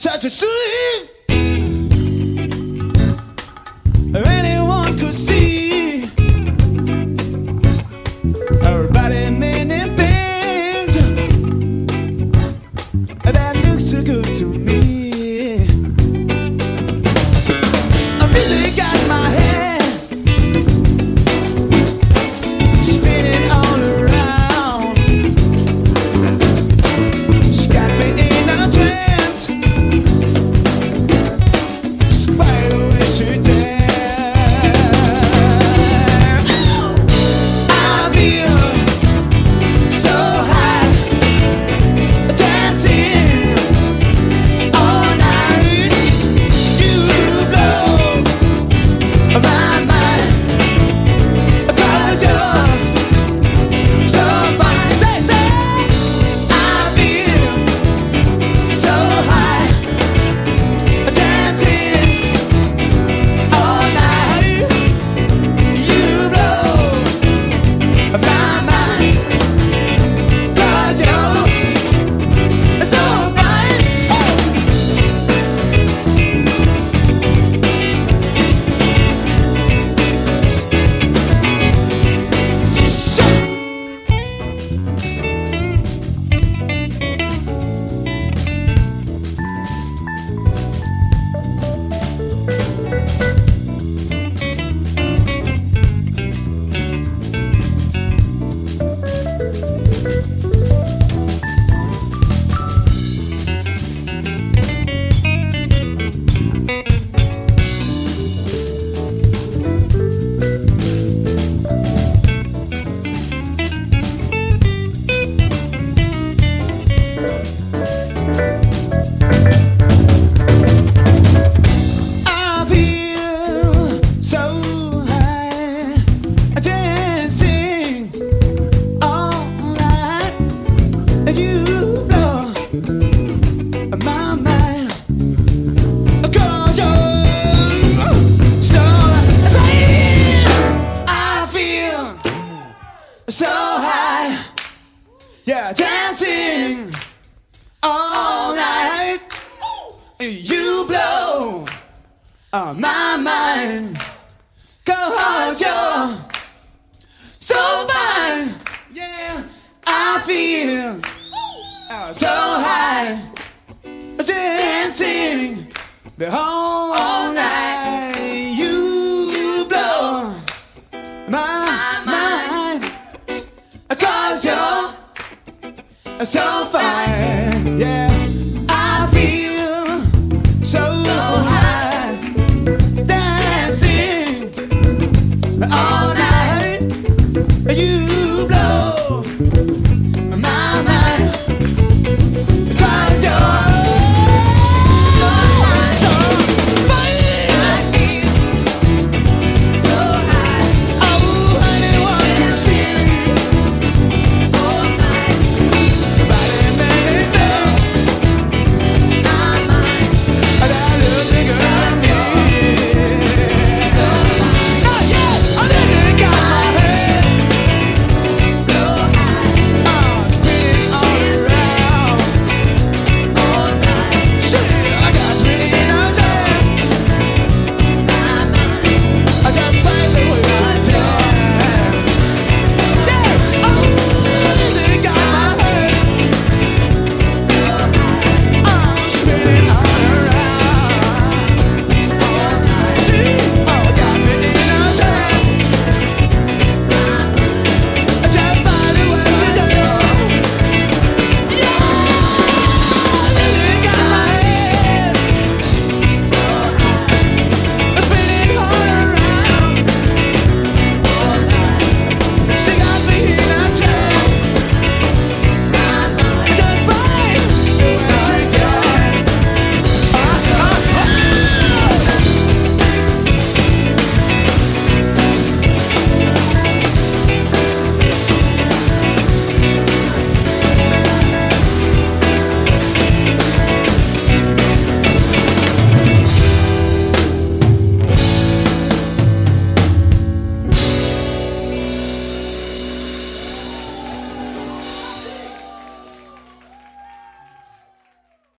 such a sweet. Anyone could see. Everybody meaning things that look so good to me. Music got my head spinning all around. She got me in a trance, despite the way she dance. I feel so high, dancing all night. You blow my mind, 'cause you're so fine. Say, I feel so high, dancing all night. You blow my mind, 'cause you're so fine. I feel so high, dancing all night. You blow my mind, 'cause you're so I feel so high, yeah, dancing all night. You blow my mind, 'cause you're so fine. Yeah, I feel so high, dancing the whole night. You blow my mind, 'cause you're so fine. Yeah.